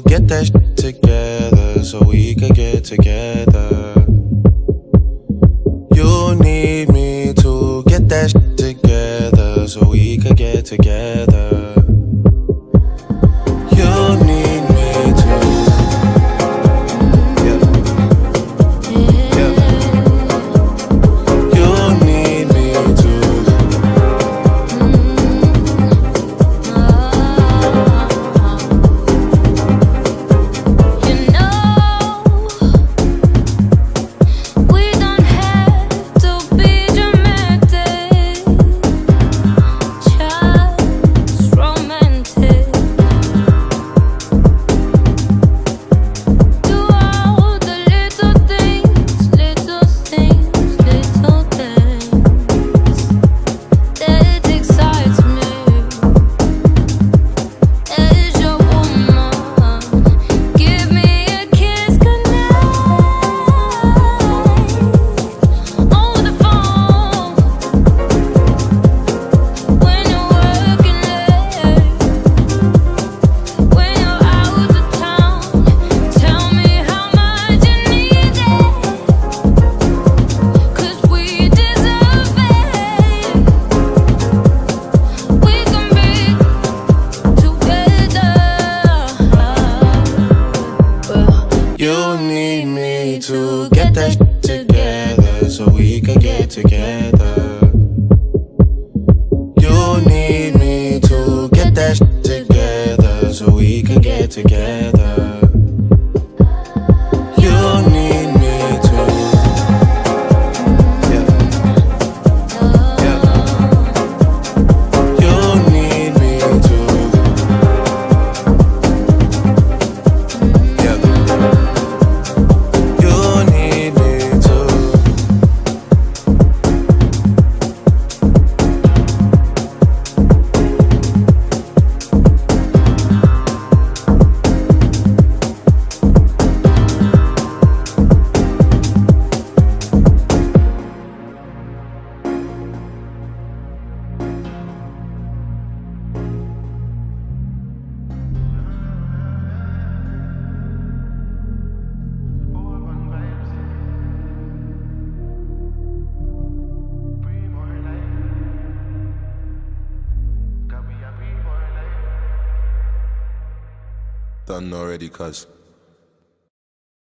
get that shit together so we could get together. You need me to get that shit together so we could get together. You need me to, yeah, yeah. You need me to. You know, we don't have to be dramatic, just romantic. Do all the little things that excites me. As your woman, give me a kiss goodnight on the phone when you're working late, when you're out of town. Tell me how much you need it, 'cause we deserve it. We can be together. You need me to get that shit together so we could get together. You need me to get that shit together so we could get together. You need me to, yeah, yeah. You need me to, yeah. You need me to. Done already, cuz.